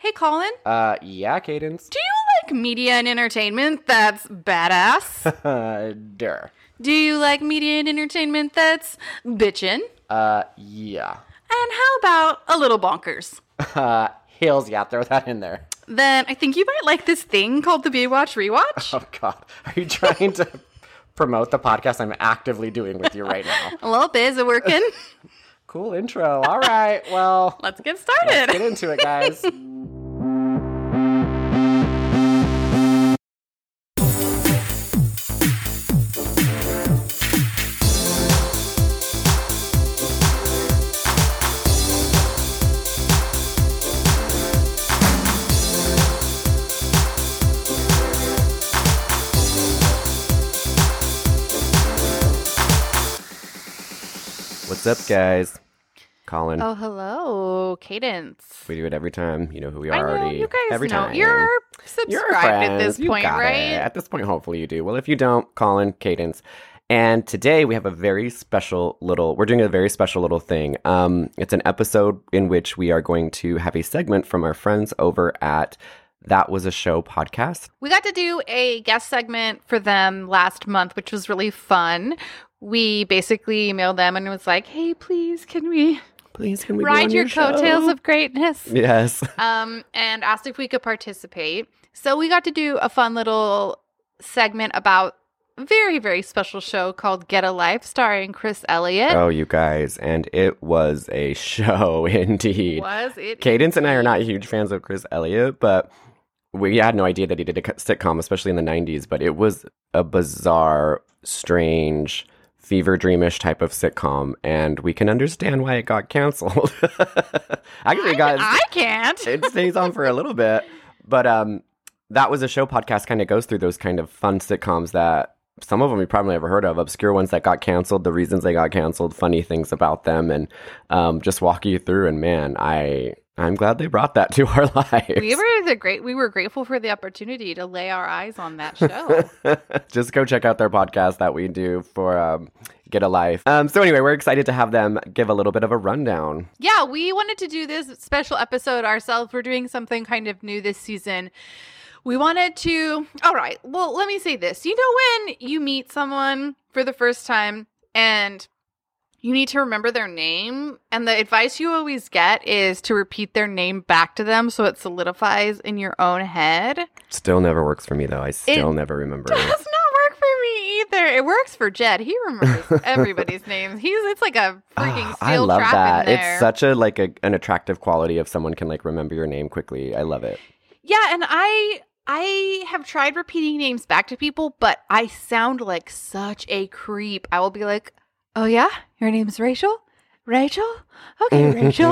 Hey, Colin. Yeah, Cadence. Do you like media and entertainment that's badass? Durr. Do you like media and entertainment that's bitchin'? Yeah. And how about a little bonkers? Hills, yeah, throw that in there. Then I think you might like this thing called the Baywatch Rewatch. Oh, God. Are you trying to promote the podcast I'm actively doing with you right now? A little bit. Is it working? Cool intro. All right, well. Let's get started. Let's get into it, guys. What's up, guys? Colin. Oh, hello, Cadence. We do it every time. You know who we are I know, already. you guys every know. time. You're subscribed at this You point, got right? it. At this point, hopefully you do. Well, if you don't, Colin, Cadence. And today we have we're doing a very special little thing. It's an episode in which we are going to have a segment from our friends over at That Was a Show podcast. We got to do a guest segment for them last month, which was really fun. We basically emailed them and it was like, hey, please, can we ride be your on coattails show? of greatness? Yes. And asked if we could participate. So we got to do a fun little segment about a very, very special show called Get a Life, starring Chris Elliott. Oh, you guys. And it was a show indeed. Was it? Cadence and I are not huge fans of Chris Elliott, but we had no idea that he did a sitcom, especially in the 90s. But it was a bizarre, strange, fever dreamish type of sitcom, and we can understand why it got canceled. Actually, I can't. It stays on for a little bit, but That Was a Show podcast kind of goes through those kind of fun sitcoms that some of them you probably never heard of, obscure ones that got canceled, the reasons they got canceled, funny things about them, and just walk you through. And man, I'm glad they brought that to our lives. We were grateful for the opportunity to lay our eyes on that show. Just go check out their podcast that we do for Get a Life. So anyway, we're excited to have them give a little bit of a rundown. Yeah, we wanted to do this special episode ourselves. We're doing something kind of new this season. We wanted to... All right, well, let me say this. You know when you meet someone for the first time and you need to remember their name, and the advice you always get is to repeat their name back to them so it solidifies in your own head? Still never works for me, though. I still never remember It it. does not work for me either. It works for Jed. He remembers everybody's names. It's like a freaking I steel love trap that. in there. It's such an attractive quality if someone can remember your name quickly. I love it. Yeah, and I have tried repeating names back to people, but I sound like such a creep. I will be like, oh yeah, your name's Rachel? Rachel? Okay, Rachel.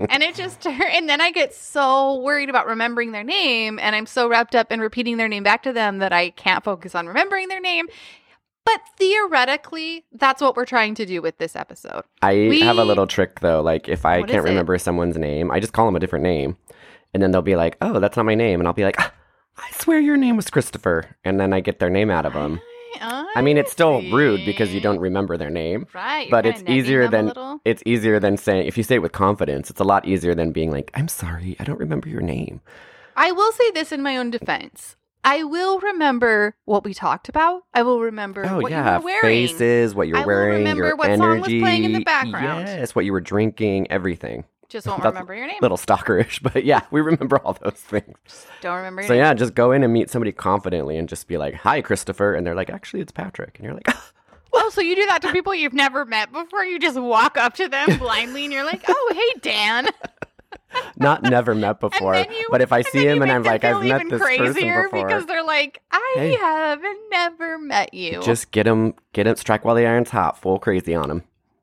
And then I get so worried about remembering their name, and I'm so wrapped up in repeating their name back to them that I can't focus on remembering their name. But theoretically, that's what we're trying to do with this episode. I have a little trick, though. If I What can't is it? remember someone's name, I just call them a different name. And then they'll be like, oh, that's not my name. And I'll be like, I swear your name was Christopher. And then I get their name out of them. I mean, it's still rude because you don't remember their name. Right. But it's easier than... than saying, if you say it with confidence, it's a lot easier than being like, I'm sorry, I don't remember your name. I will say this in my own defense. I will remember what we talked about. I will remember what you were wearing. Faces, what you're wearing, remember your what energy. song was playing in the background. Yes, what you were drinking, everything. Just won't That's remember your name. A little stalkerish, but yeah, we remember all those things. Don't remember your So name. yeah, just go in and meet somebody confidently and just be like, hi, Christopher. And they're like, actually, it's Patrick. And you're like, Oh, so you do that to people you've never met before? You just walk up to them blindly and you're like, oh, hey, Dan. not never met before. But if I see him and I'm like, I've met this person before. Because they're like, I have never met you. Just get him, strike while the iron's hot, full crazy on him.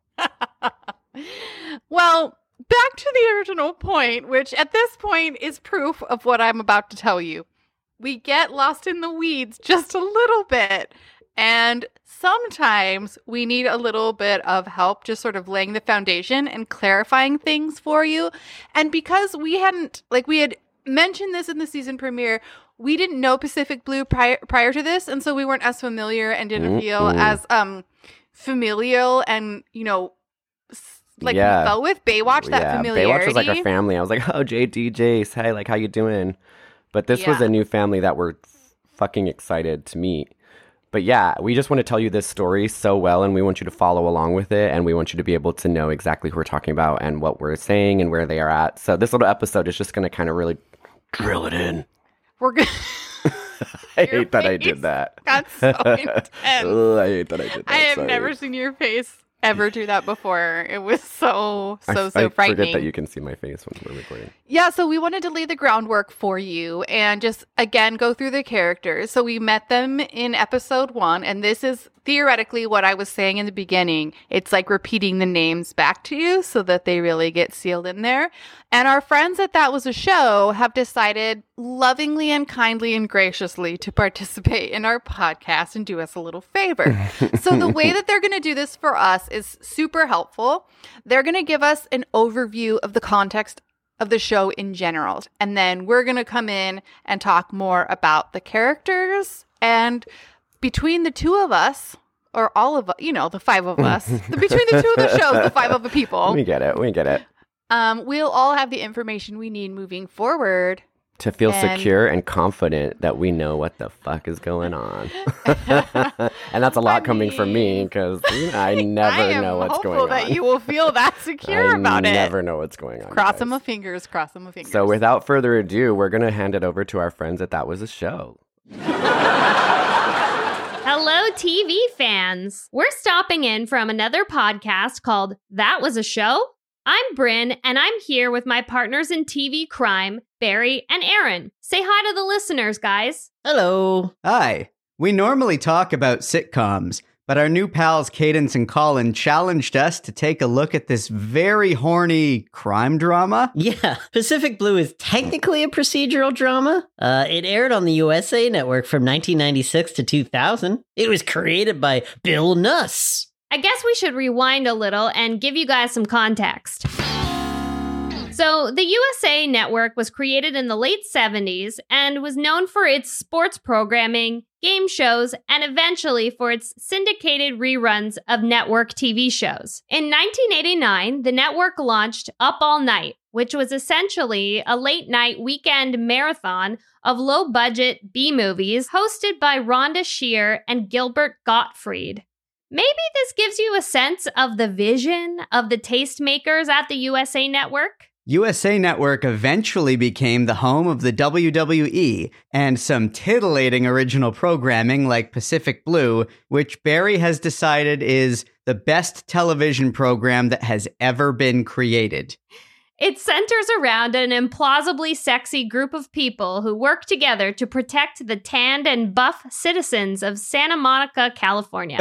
Well, back to the original point, which at this point is proof of what I'm about to tell you. We get lost in the weeds just a little bit. And sometimes we need a little bit of help just sort of laying the foundation and clarifying things for you. And because we had mentioned this in the season premiere, we didn't know Pacific Blue prior to this. And so we weren't as familiar and didn't feel as familial and, Like, Yeah. we felt with Baywatch, that familiarity. Baywatch was like our family. I was like, oh, JD, Jace, hey, like, how you doing? But this was Yeah. a new family that we're fucking excited to meet. But yeah, we just want to tell you this story so well, and we want you to follow along with it, and we want you to be able to know exactly who we're talking about and what we're saying and where they are at. So this little episode is just going to kind of really drill it in. We're good. I hate that I did that. Got so intense. Ugh, I hate that I did that. I have Sorry. never seen your face ever do that before. It was so I frightening. forget that you can see my face when we're recording. Yeah, so we wanted to lay the groundwork for you and just, again, go through the characters. So we met them in episode 1, and this is theoretically what I was saying in the beginning. It's like repeating the names back to you so that they really get sealed in there. And our friends at That Was a Show have decided lovingly and kindly and graciously to participate in our podcast and do us a little favor. So the way that they're going to do this for us is super helpful. They're going to give us an overview of the context of the show in general. And then we're going to come in and talk more about the characters. And between the two of us, or all of, the 5 of us, between the two of the shows, the 5 of the people, We get it. we'll all have the information we need moving forward. To feel And- secure and confident that we know what the fuck is going on. And that's a lot coming from me because I never know what's going on. I am hopeful that you will feel that secure about I it. never know what's going on. Cross them guys. my fingers, cross them my fingers. So without further ado, we're going to hand it over to our friends at That Was a Show. Hello, TV fans. We're stopping in from another podcast called That Was a Show. I'm Bryn, and I'm here with my partners in TV crime, Barry and Aaron. Say hi to the listeners, guys. Hello. Hi. We normally talk about sitcoms, but our new pals Cadence and Colin challenged us to take a look at this very horny crime drama. Yeah, Pacific Blue is technically a procedural drama. It aired on the USA Network from 1996 to 2000. It was created by Bill Nuss. I guess we should rewind a little and give you guys some context. So, the USA Network was created in the late 70s and was known for its sports programming, game shows, and eventually for its syndicated reruns of network TV shows. In 1989, the network launched Up All Night, which was essentially a late-night weekend marathon of low-budget B-movies hosted by Rhonda Shear and Gilbert Gottfried. Maybe this gives you a sense of the vision of the tastemakers at the USA Network? USA Network eventually became the home of the WWE and some titillating original programming like Pacific Blue, which Barry has decided is the best television program that has ever been created. It centers around an implausibly sexy group of people who work together to protect the tanned and buff citizens of Santa Monica, California.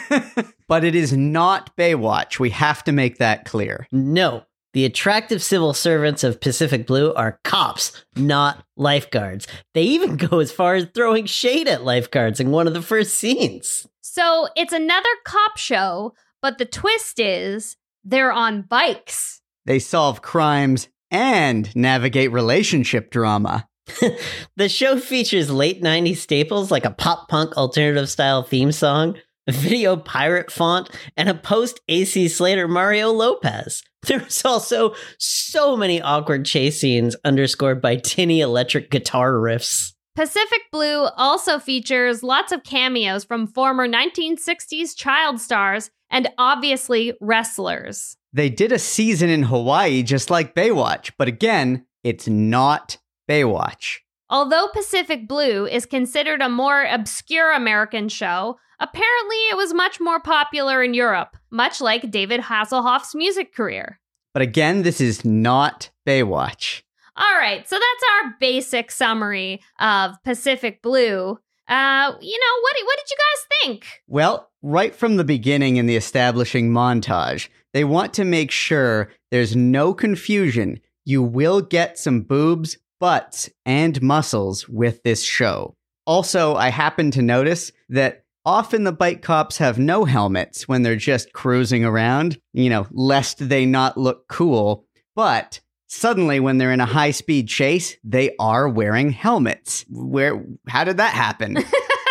But it is not Baywatch. We have to make that clear. No, the attractive civil servants of Pacific Blue are cops, not lifeguards. They even go as far as throwing shade at lifeguards in one of the first scenes. So it's another cop show, but the twist is they're on bikes. They solve crimes and navigate relationship drama. The show features late 90s staples like a pop-punk alternative style theme song, a video pirate font, and a post-AC Slater Mario Lopez. There's also so many awkward chase scenes underscored by tinny electric guitar riffs. Pacific Blue also features lots of cameos from former 1960s child stars and obviously wrestlers. They did a season in Hawaii just like Baywatch, but again, it's not Baywatch. Although Pacific Blue is considered a more obscure American show, apparently it was much more popular in Europe, much like David Hasselhoff's music career. But again, this is not Baywatch. All right, so that's our basic summary of Pacific Blue. What did you guys think? Well, right from the beginning in the establishing montage, they want to make sure there's no confusion. You will get some boobs, butts, and muscles with this show. Also, I happen to notice that often the bike cops have no helmets when they're just cruising around, lest they not look cool. But suddenly, when they're in a high-speed chase, they are wearing helmets. How did that happen?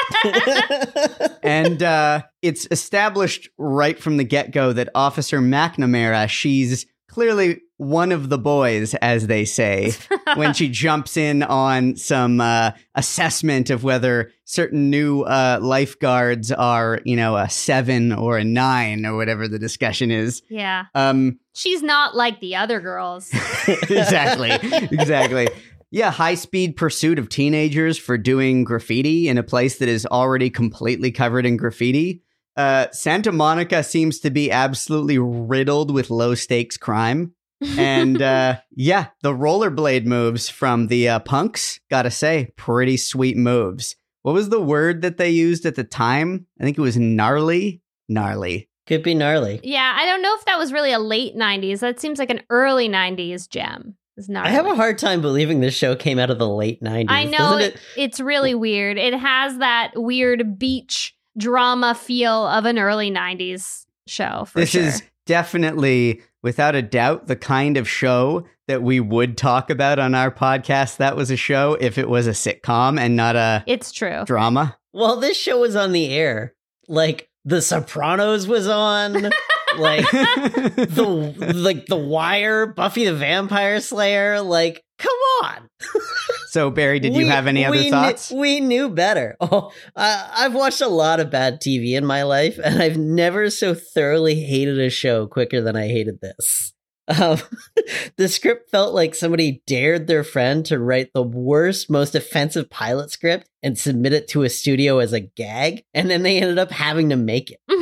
And it's established right from the get-go that Officer McNamara, she's clearly one of the boys, as they say, when she jumps in on some assessment of whether certain new lifeguards are, a 7 or a 9 or whatever the discussion is. Yeah. Um, She's not like the other girls. Exactly. Yeah, high-speed pursuit of teenagers for doing graffiti in a place that is already completely covered in graffiti. Santa Monica seems to be absolutely riddled with low-stakes crime. And the rollerblade moves from the punks, gotta say, pretty sweet moves. What was the word that they used at the time? I think it was gnarly. Gnarly. Could be gnarly. Yeah, I don't know if that was really a late 90s. That seems like an early 90s gem. I have a hard time believing this show came out of the late 90s. I know, it's really weird. It has that weird beach drama feel of an early 90s show, for This sure. is definitely, without a doubt, the kind of show that we would talk about on our podcast. That was a show if it was a sitcom and not a It's true. drama. Well, this show was on the air. Like, The Sopranos was on. Like the Wire, Buffy the Vampire Slayer. Like, come on. So, Barry, did you have any other thoughts? We knew better. Oh, I've watched a lot of bad TV in my life, and I've never so thoroughly hated a show quicker than I hated this. The script felt like somebody dared their friend to write the worst, most offensive pilot script and submit it to a studio as a gag, and then they ended up having to make it.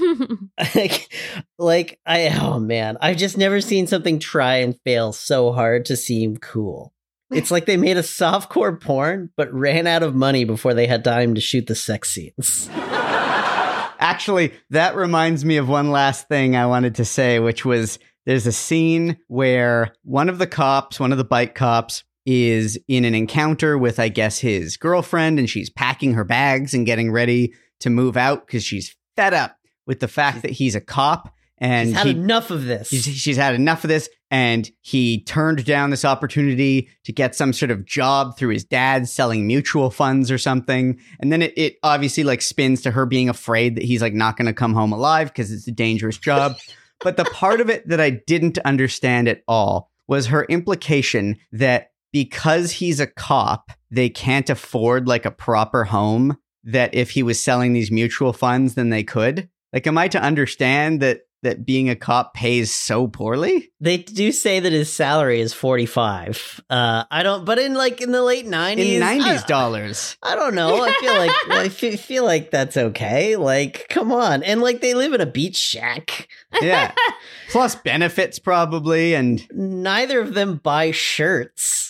Oh man, I've just never seen something try and fail so hard to seem cool. It's like they made a softcore porn, but ran out of money before they had time to shoot the sex scenes. Actually, that reminds me of one last thing I wanted to say, which was there's a scene where one of the bike cops, is in an encounter with, I guess, his girlfriend, and she's packing her bags and getting ready to move out because she's fed up with the fact that he's a cop. And she's had enough of this. She's had enough of this, and he turned down this opportunity to get some sort of job through his dad selling mutual funds or something. And then it obviously like spins to her being afraid that he's like not going to come home alive because it's a dangerous job. But the part of it that I didn't understand at all was her implication that because he's a cop, they can't afford like a proper home, that if he was selling these mutual funds, then they could. Like, am I to understand that being a cop pays so poorly? They do say that his salary is $45. But in the late 90s, in 90s dollars. I don't know. I feel like that's okay. Like, come on. And like they live in a beach shack. Yeah. Plus benefits probably, and neither of them buy shirts.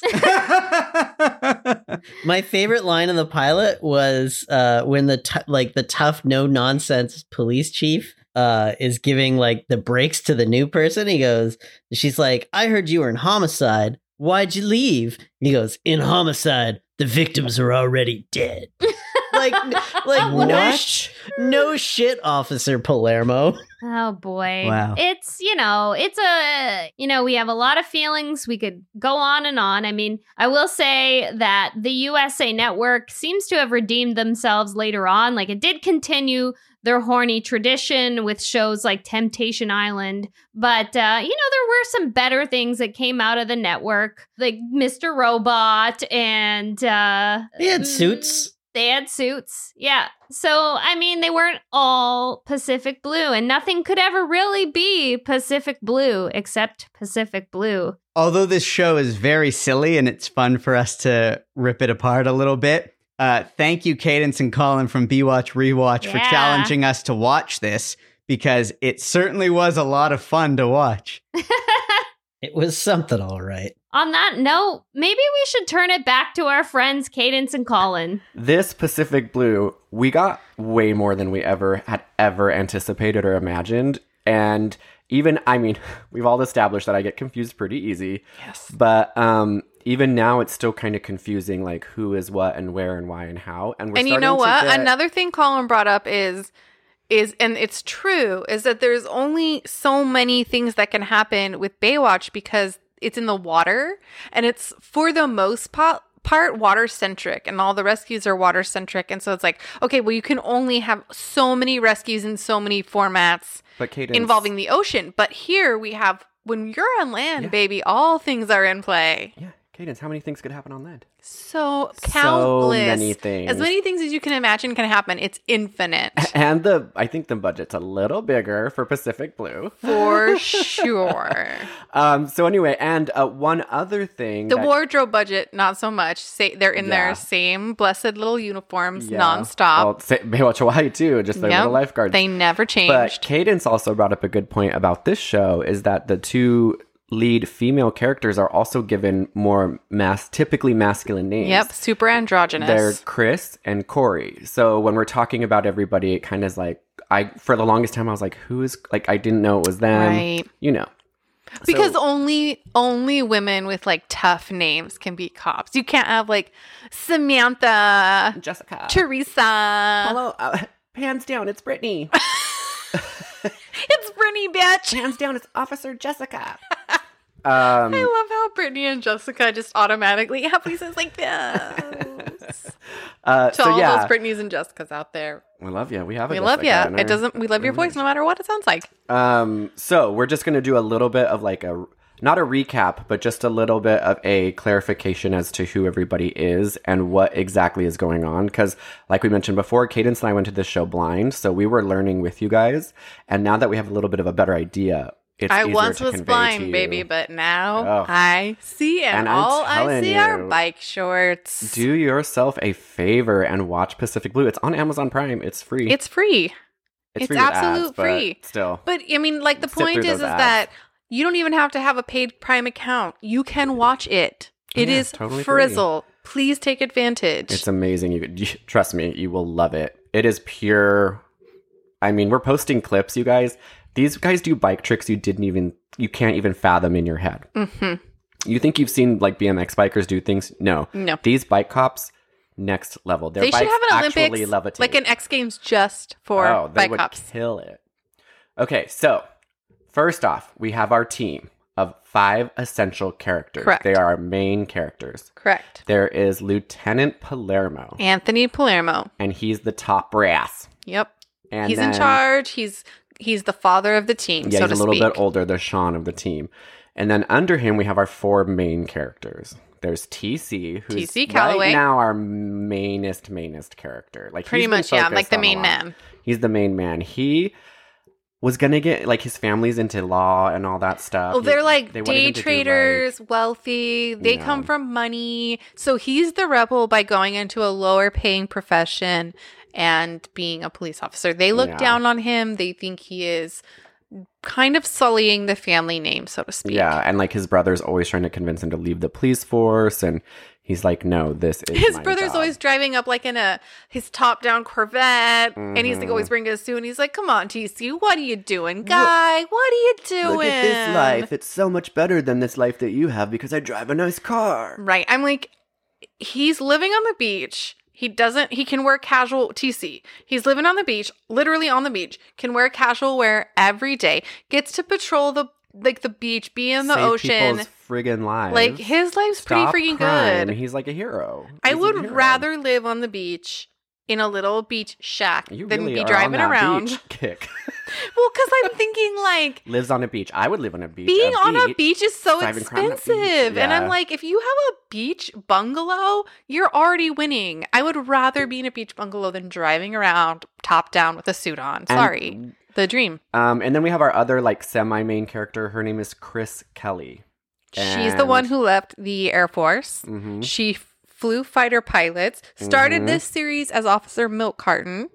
My favorite line in the pilot was when the tough, no nonsense police chief is giving like the breaks to the new person. She's like, "I heard you were in homicide. Why'd you leave?" And he goes, "In homicide, the victims are already dead." No shit, Officer Palermo. Oh boy. Wow. It's we have a lot of feelings. We could go on and on. I mean, I will say that the USA Network seems to have redeemed themselves later on. Like, it did continue their horny tradition with shows like Temptation Island. But, there were some better things that came out of the network, like Mr. Robot and... they had suits. They had suits. Yeah. So, I mean, they weren't all Pacific Blue, and nothing could ever really be Pacific Blue except Pacific Blue. Although this show is very silly and it's fun for us to rip it apart a little bit, thank you, Cadence and Colin from B-Watch Rewatch for challenging us to watch this, because it certainly was a lot of fun to watch. It was something, all right. On that note, maybe we should turn it back to our friends Cadence and Colin. This Pacific Blue, we got way more than we had ever anticipated or imagined. And even, I mean, we've all established that I get confused pretty easy. Yes. But even now, it's still kind of confusing, like who is what and where and why and how. And you know what? Another thing Colin brought up is, and it's true, is that there's only so many things that can happen with Baywatch because it's in the water, and it's for the most part part water centric, and all the rescues are water centric. And so it's like, okay, well, you can only have so many rescues in so many formats But Cadence, involving the ocean. But here we have, when you're on land, Yeah. baby, all things are in play. Yeah, Cadence, how many things could happen on land? So countless. So many things. As many things as you can imagine can happen. It's infinite. And I think the budget's a little bigger for Pacific Blue. For sure. So anyway, and one other thing. The that- wardrobe budget, not so much. They're in Yeah. their same blessed little uniforms Yeah. nonstop. Well, Baywatch Hawaii too, just their Yep. little lifeguards. They never But changed. Cadence also brought up a good point about this show is that the two lead female characters are also given more typically masculine names. Yep, super androgynous. They're Chris and Corey. So when we're talking about everybody, it kind of is like, for the longest time, I was like, who is, like, I didn't know it was them. Right. You know. Because So- only women with like tough names can be cops. You can't have like Samantha, Jessica. Teresa. Hello. Hands down, it's Brittany. It's Brittany, bitch. Hands down, it's Officer Jessica. I love how Brittany and Jessica just automatically have voices like this. To So all yeah, those Brittany's and Jessicas out there, we love you. We have a we guest love like you. that in It our- doesn't. We love your voice, no matter what it sounds like. So we're just going to do a little bit of like not a recap, but just a little bit of a clarification as to who everybody is and what exactly is going on. Because like we mentioned before, Cadence and I went to this show blind, so we were learning with you guys. And now that we have a little bit of a better idea, it's I easier once to was convey to blind, you. baby, but now Oh. I see, and And I'm all I telling see are you, bike shorts. Do yourself a favor and watch Pacific Blue. It's on Amazon Prime. It's free. It's free. It's free with absolute ads, but free. Still. But I mean, like the Sit through point is those ads. that you don't even have to have a paid Prime account. You can watch it. It Yeah, is totally free. frizzle. Please take advantage. It's amazing. Trust me, you will love it. It is pure. I mean, we're posting clips, you guys. These guys do bike tricks you can't even fathom in your head. Mhm. You think you've seen like BMX bikers do things? No. No. These bike cops, next level. Their They should bikes have an actually Olympics, levitate. like an X Games just for they bike would cops. kill it. Okay, so first off, we have our team of 5 essential characters. Correct. They are our main characters. Correct. There is Lieutenant Palermo, Anthony Palermo. and he's the top brass. Yep. And He's in then- charge. He's the father of the team, Yeah, so he's to a little speak. bit older, the Sean of the team. And then under him, we have our 4 main characters. There's TC, who's TC Calloway. right now our mainest character. Like Pretty he's been much, yeah. focused Like the on a main lot. man. He's the main man. He was gonna get like his family's into law and all that stuff. Well, they're like They wanted day him to do, traders, wealthy. They Yeah. come from money. So he's the rebel by going into a lower paying profession and being a police officer. They look Yeah. down on him. They think he is kind of sullying the family name, so to speak. Yeah, and like his brother's always trying to convince him to leave the police force, and he's like, "No, this is His my brother's job." always driving up like in his top down Corvette, and he's like Mhm. always bringing a suit. And he's like, "Come on, TC, what are you doing, guy? What are you doing? It's so much better than this life that you have because I drive a nice car." Right. I'm like, he's living on the beach. He can wear casual TC. He's living on the beach, literally on the beach, can wear casual wear every day, gets to patrol the beach, be in the Save ocean. people's friggin' lives. Like his life's Stop pretty freaking crime. good. He's like a hero. I He's a would hero. rather live on the beach in a little beach shack You than really be are driving on that around. beach kick. Well, because I'm thinking like Lives on a beach. I would live on a beach. being on a beach is so driving crime at beach. expensive. And I'm Yeah. like, if you have a beach bungalow, you're already winning. I would rather be in a beach bungalow than driving around top down with a suit on. Sorry. The dream. And then we have our other like semi-main character. Her name is Chris Kelly. She's the one who left the Air Force. Mm-hmm. She flew fighter pilots, started this series as Officer Milk Carton.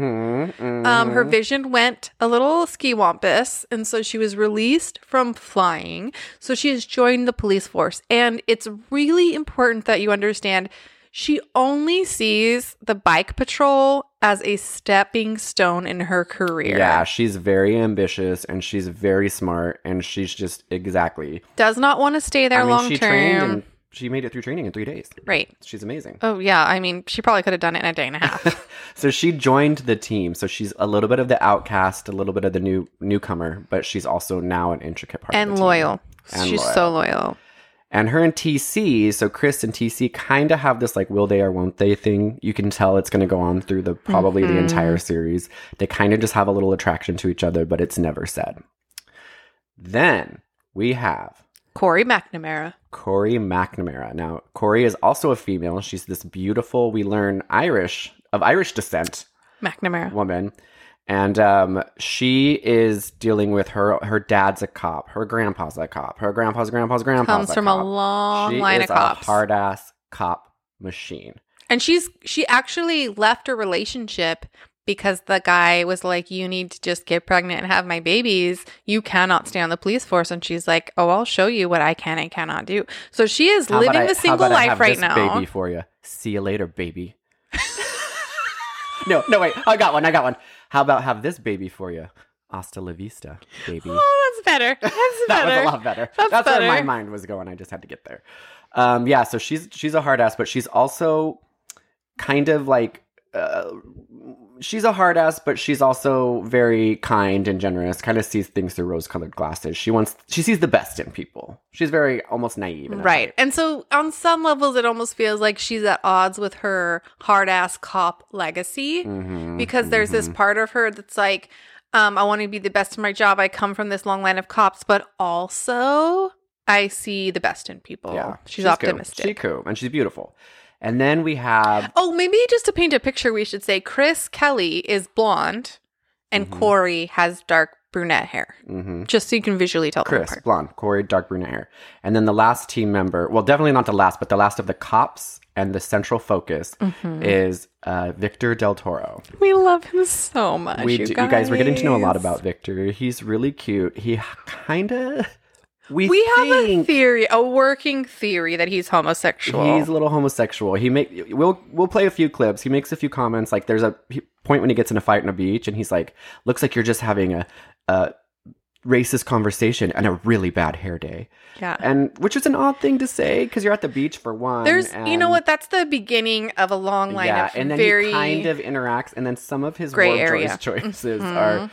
Her vision went a little ski-wampus, and so she was released from flying. So she has joined the police force. And it's really important that you understand she only sees the bike patrol as a stepping stone in her career. Yeah, she's very ambitious and she's very smart and she's just exactly. Does not want to stay there long she trained term. and she made it through training in 3 days. Right. She's amazing. Oh, yeah. I mean, she probably could have done it in a day and a half. So she joined the team. So she's a little bit of the outcast, a little bit of the newcomer, but she's also now an intricate part of And the team. loyal. And She's loyal. so loyal. And her and TC, so Chris and TC kind of have this like will they or won't they thing. You can tell it's going to go on through probably the entire series. They kind of just have a little attraction to each other, but it's never said. Then we have Corey McNamara. Corey McNamara. Now, Corey is also a female. She's this beautiful, we learn Irish descent McNamara. woman. And she is dealing with her dad's a cop. Her grandpa's a cop. Her grandpa's Comes a from cop. a long She line is of cops. a hard-ass cop machine. And she actually left her relationship because the guy was like, you need to just get pregnant and have my babies. You cannot stay on the police force. And she's like, oh, I'll show you what I can and cannot do. So she is living the single life right now. Baby for you. See you later, baby. No, wait. I got one. How about have this baby for you? Hasta la vista, baby. Oh, that's better. That's That better. was a lot better. That's where my better. mind was going. I just had to get there. Yeah, so she's a hard ass, but she's also kind of like she's a hard ass, but she's also very kind and generous. Kind of sees things through rose-colored glasses. She sees the best in people. She's very almost naive. In a Right. way. And so on some levels, it almost feels like she's at odds with her hard ass cop legacy because there's this part of her that's like, I want to be the best in my job. I come from this long line of cops, but also I see the best in people. Yeah, She's optimistic. She's cool, and she's beautiful. And then we have Oh, maybe just to paint a picture, we should say Chris Kelly is blonde and Corey has dark brunette hair. Just so you can visually tell them Chris, apart. blonde, Corey, dark brunette hair. And then the last team member, well, definitely not the last, but the last of the cops and the central focus is Victor Del Toro. We love him so much. You guys, we're getting to know a lot about Victor. He's really cute. He kind of... We have a think theory, a working theory that he's homosexual. he's a little homosexual. We'll play a few clips. He makes a few comments. Like there's a point when he gets in a fight on a beach, and he's like, "Looks like you're just having a racist conversation and a really bad hair day." Yeah. And which is an odd thing to say because you're at the beach for one. You know what? That's the beginning of a long line of and then very he kind of interacts, and then some of his gray word area. choices are.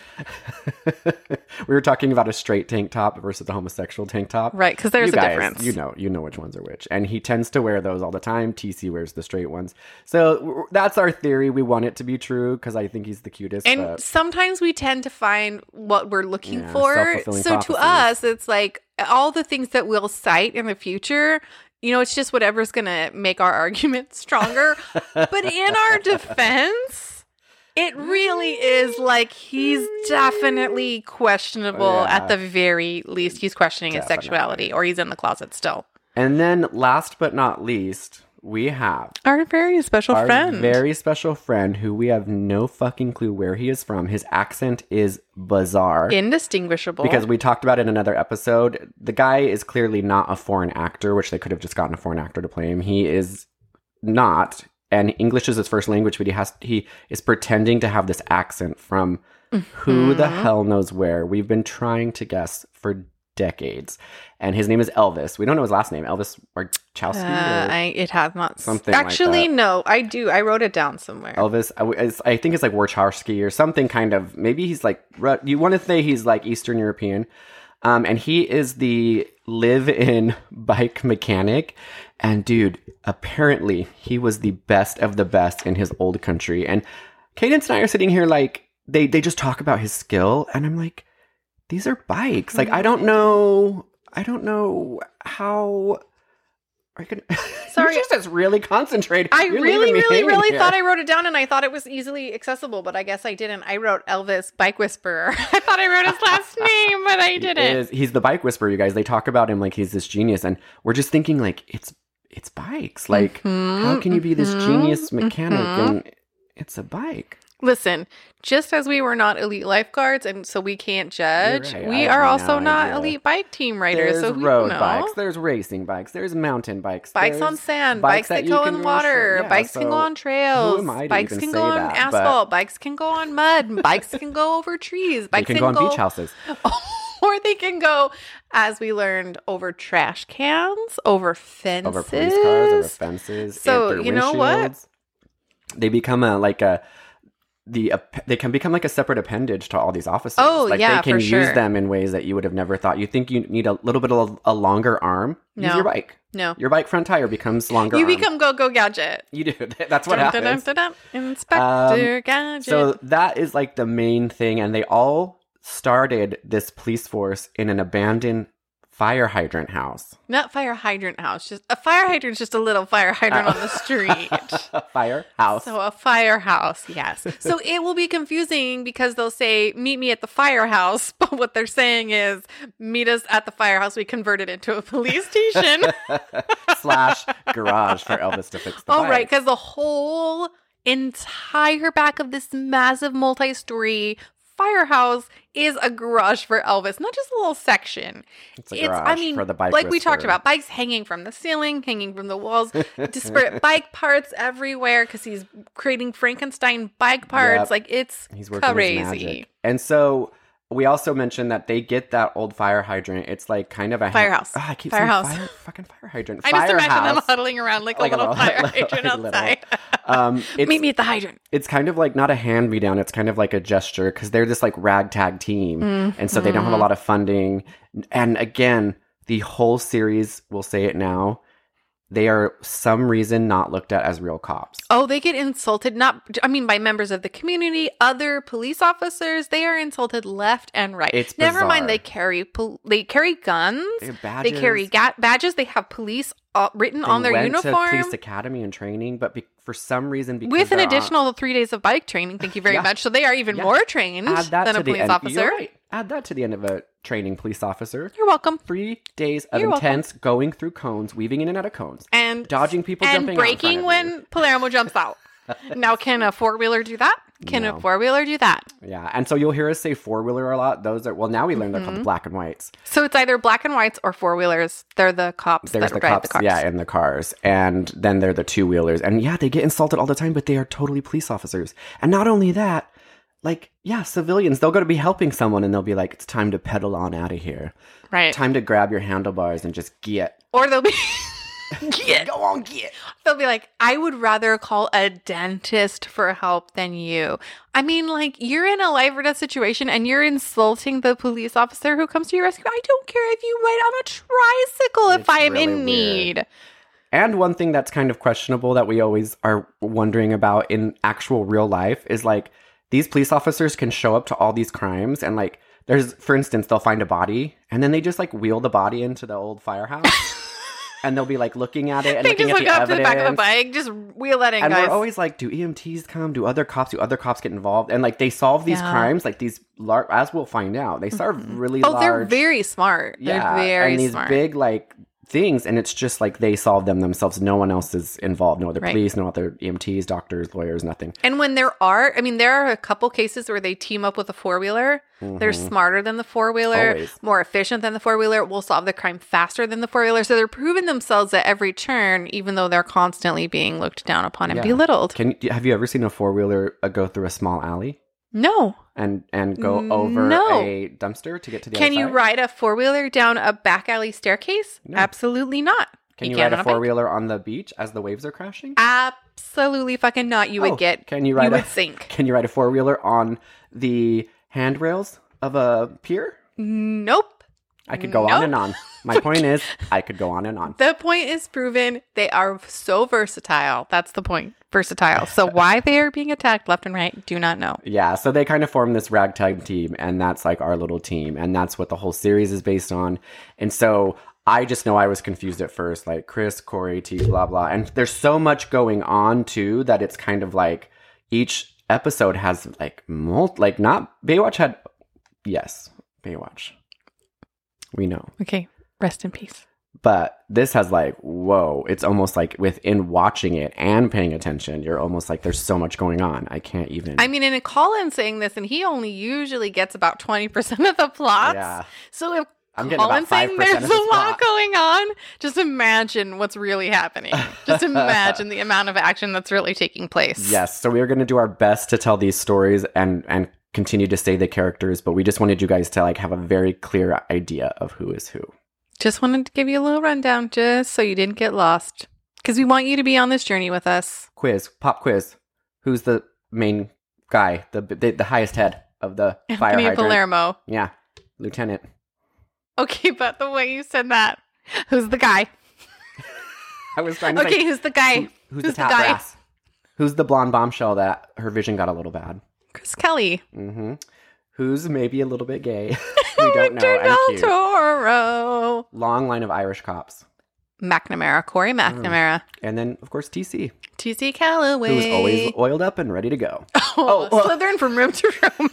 We were talking about a straight tank top versus a homosexual tank top, right, because there's You a guys, difference. You know which ones are which, and he tends to wear those all the time. TC wears the straight ones, so that's our theory. We want it to be true because I think he's the cutest. And but sometimes we tend to find what we're looking Yeah, for. self-fulfilling So to prophecies. us, it's like all the things that we'll cite in the future. It's just whatever's going to make our argument stronger. But in our defense, it really is like he's definitely questionable. Yeah. At the very least, he's questioning his Definitely. sexuality, or he's in the closet still. And then last but not least, we have Our very special our friend. very special friend who we have no fucking clue where he is from. His accent is bizarre. Indistinguishable. Because we talked about it in another episode. The guy is clearly not a foreign actor, which they could have just gotten a foreign actor to play him. He is not. And English is his first language, but he is pretending to have this accent from who the hell knows where. We've been trying to guess for decades. And his name is Elvis. We don't know his last name. Elvis Warchowski? It has not. Something like Actually, that. no, I do. I wrote it down somewhere. Elvis, I think it's like Warchowski or something kind of, maybe he's like, you want to say he's like Eastern European. And he is the live-in bike mechanic. And dude, apparently he was the best of the best in his old country. And Cadence and I are sitting here like, they just talk about his skill. And I'm like, these are bikes. Like, I don't know how... Are you gonna... Sorry. You're just really concentrated. I You're really, leaving me really, hanging really here. thought I wrote it down, and I thought it was easily accessible, but I guess I didn't. I wrote Elvis Bike Whisperer. I thought I wrote his last name, but I didn't. He's the bike whisperer, you guys. They talk about him like he's this genius, and we're just thinking like it's bikes. Like, how can you be this genius mechanic and it's a bike? Listen, just as we were not elite lifeguards, and so we can't judge, You're right. we I are have also no not idea. elite bike team writers. There's So who road know? bikes, there's racing bikes, there's mountain bikes, Bikes on there's sand, bikes that you go can in do water, yeah, bikes can so go on trails, who am I to bikes even can say go on that? asphalt, bikes can go on mud, bikes can go over trees, They bikes can go on beach houses. or they can go, as we learned, over trash cans, over fences, Over police cars, over fences, So, and through you know what? windshields. They become they can become like a separate appendage to all these officers. Oh, like yeah, they can for use sure. them in ways that you would have never thought. You think you need a little bit of a longer arm? Use No. your bike. No. Your bike front tire becomes longer. You arm. become Go-Go Gadget. You do. That's what Dun, dun, happens. dun, dun, dun. Inspector Gadget. So that is like the main thing, and they all started this police force in an abandoned fire hydrant house. Not fire hydrant house. Just a fire hydrant is just a little fire hydrant on the street. Firehouse. So a firehouse, yes. So it will be confusing because they'll say, meet me at the firehouse. But what they're saying is, meet us at the firehouse. We convert it into a police station. / garage for Elvis to fix the Oh, bike. right. Because the whole entire back of this massive multi-story firehouse is a garage for Elvis, not just a little section. It's a garage for the bike like we talked whisperer. about, bikes hanging from the ceiling, hanging from the walls, disparate bike parts everywhere because he's creating Frankenstein bike parts. Yep. Like it's He's working his crazy. magic. And so we also mentioned that they get that old fire hydrant. It's like kind of a Firehouse. I keep Firehouse. saying fucking fire hydrant. I just imagine them Firehouse. huddling around like a Like a little little- fire like hydrant a little- outside. It's, Meet me at the hydrant. it's kind of like not a hand me down. It's kind of like a gesture because they're this like ragtag team, and so they don't have a lot of funding. And again, the whole series, we'll say it now, they are some reason not looked at as real cops. Oh, they get insulted, by members of the community, other police officers. They are insulted left and right. It's Never mind, bizarre. they carry guns. They have They carry badges. They have police written on their went uniform. to police academy and training, but for some reason, because With an they're on- additional 3 days of bike training. Thank you very Yeah. much. So they are even Yeah. more trained add that than to a the police end. officer. You're right. Add that to the end of a training police officer. You're welcome. 3 days of You're welcome. intense going through cones, weaving in and out of cones, And dodging people, and jumping out in front braking of when Palermo jumps out. Now, can a four-wheeler do that? Can No. a four-wheeler do that? Yeah, and so you'll hear us say four-wheeler a lot. Those are, well, now we learned they're Mm-hmm. called black and whites. So it's either black and whites or four-wheelers. They're the cops There's that the ride cops, the cars. yeah, in the cars. And then they're the two-wheelers. And yeah, they get insulted all the time, but they are totally police officers. And not only that, like, yeah, civilians, they'll go to be helping someone and they'll be like, it's time to pedal on out of here. Right. Time to grab your handlebars and just get. Or they'll be... Go on, get. They'll be like, I would rather call a dentist for help than you. I mean, like, you're in a life or death situation and you're insulting the police officer who comes to your rescue. I don't care if you ride on a tricycle if It's I am really in weird. need. And one thing that's kind of questionable that we always are wondering about in actual real life is like these police officers can show up to all these crimes and like there's, for instance, they'll find a body and then they just like wheel the body into the old firehouse and they'll be like looking at it and They looking just at look the up to the evidence. back of a bike, just wheel that in, And guys. we're always like, do EMTs come? Do other cops get involved? And like they solve these Yeah. crimes, like these, as we'll find out, they solve really Oh, large. they're very smart. Yeah, They're very and these smart. big like things, and it's just like they solve them themselves. No one else is involved. No other Right. police, no other EMTs, doctors, lawyers, nothing. And when there are a couple cases where they team up with a four-wheeler. They're smarter than the four-wheeler, Always. more efficient than the four-wheeler, will solve the crime faster than the four-wheeler. So they're proving themselves at every turn, even though they're constantly being looked down upon and Yeah. belittled. Have you ever seen a four wheeler go through a small alley No. and go over No. a dumpster to get to the Can other you side? ride a four-wheeler down a back alley staircase? No. Absolutely not. Can you can ride on a a bike. four wheeler on the beach as the waves are crashing? Absolutely fucking not. You Oh, would get. Can you ride would sink. Can you ride a four wheeler on the handrails of a pier? Nope. I could go on Nope. and on. My point is, I could go on and on. The point is proven. They are so versatile. That's the point. Versatile. So why they are being attacked left and right, do not know. Yeah, so they kind of form this ragtag team, and that's like our little team, and that's what the whole series is based on. And so I just know I was confused at first, like Chris, Corey, T, blah, blah. And there's so much going on, too, that it's kind of like each episode has like, not, Baywatch had, yes, Baywatch. We know. Okay. Rest in peace. But this has like, whoa, it's almost like within watching it and paying attention, you're almost like, there's so much going on. I can't even. I mean, and Colin saying this, and he only usually gets about 20% of the plots. Yeah. So if I'm getting Colin's about 5% saying there's of a this lot plot. going on, just imagine what's really happening. Just imagine the amount of action that's really taking place. Yes, so we are going to do our best to tell these stories and continue to say the characters, but we just wanted you guys to like have a very clear idea of who is who. Just wanted to give you a little rundown just so you didn't get lost. Because we want you to be on this journey with us. Pop quiz. Who's the main guy, the highest head of the fire Anthony hydrant. Palermo. Yeah, lieutenant. Okay, but the way you said that, who's the guy? I was trying to Okay, who's the guy? who's the top guy? brass? Who's the blonde bombshell that her vision got a little bad? Chris Kelly. Mm-hmm. Who's maybe a little bit gay? We don't know. Victor And Del cute. Toro. Long line of Irish cops. McNamara. Corey McNamara. And then, of course, TC, T.C. Calloway. who's always oiled up and ready to go. Oh, well- slithering from room to room.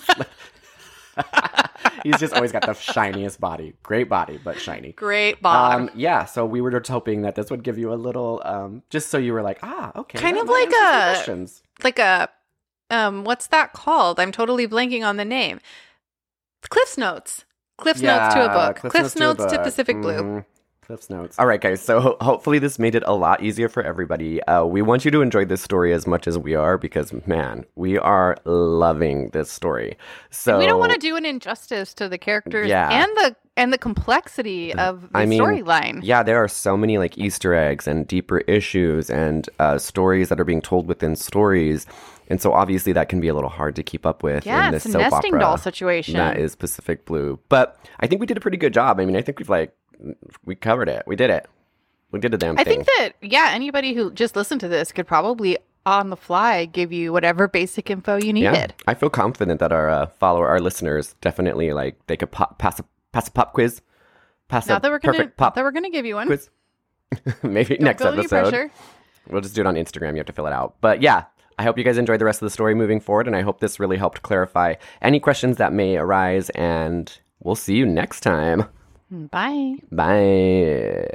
He's just always got the shiniest body. Great body, but shiny. Great Bob. Yeah, so we were just hoping that this would give you a little, just so you were like, okay. Kind that of might like answer some a- questions. Like a, what's that called? I'm totally blanking on the name. Cliff's Notes. Cliff's Notes to a book. Cliff's Notes to Pacific Blue. Mhm. Cliff's Notes. All right, guys. So hopefully this made it a lot easier for everybody. We want you to enjoy this story as much as we are because, man, we are loving this story. So And we don't want to do an injustice to the characters Yeah. and the complexity of the I mean, storyline. Yeah, there are so many like Easter eggs and deeper issues and stories that are being told within stories. And so obviously that can be a little hard to keep up with Yeah, in this it's a soap nesting opera. doll situation. That is Pacific Blue. But I think we did a pretty good job. I mean, I think we covered it. We did it. We did a damn I thing. think that, anybody who just listened to this could probably on the fly give you whatever basic info you needed. I feel confident that our listeners definitely they could pass a pop quiz. Pass Not a that we're gonna, perfect not pop that we're gonna give you one. quiz. Maybe Don't next feel any episode. pressure. We'll just do it on Instagram. You have to fill it out. But yeah, I hope you guys enjoyed the rest of the story moving forward, and I hope this really helped clarify any questions that may arise, and we'll see you next time. Bye. Bye.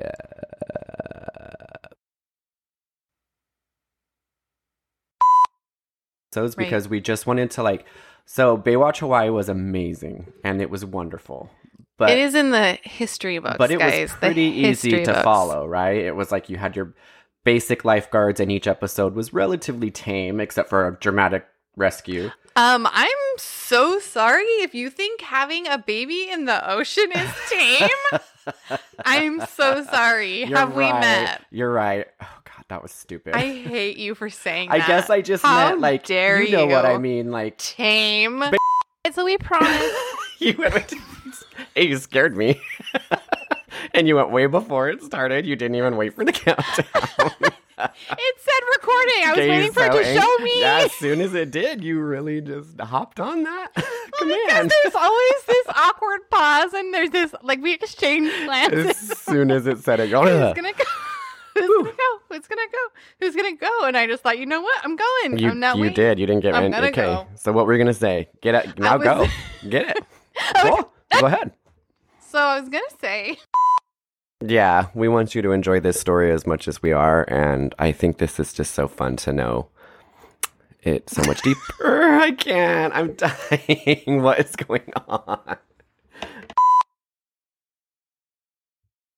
So it's because we just wanted to so Baywatch Hawaii was amazing, and it was wonderful. But It is in the history books, but it guys. was pretty the easy history to books. follow, right? It was like you had your basic lifeguards, and each episode was relatively tame, except for a dramatic rescue. I'm so sorry if you think having a baby in the ocean is tame. I'm so sorry. Have we met? You're right. Oh God, that was stupid. I hate you for saying I that. guess I just How meant dare you know what I you. mean, Tame. So we promise. you went. Hey, you scared me. And you went way before it started. You didn't even wait for the countdown. It said recording. I was Okay, waiting for it to so show me. Yeah, as soon as it did, you really just hopped on that Because command. there's always this awkward pause, and there's this we exchange As glances. soon as it said it, you're Who's like, gonna go? Who's gonna go? Who's gonna go? Who's gonna go? And I just thought, you know what? I'm going. you I'm not you waiting. did. You didn't get I'm in. gonna Okay. go. So what were you gonna say? Get it now. was- Go. Get it. Cool. Go ahead. So I was gonna say. Yeah, we want you to enjoy this story as much as we are, and I think this is just so fun to know it so much deeper. I can't. I'm dying. What is going on?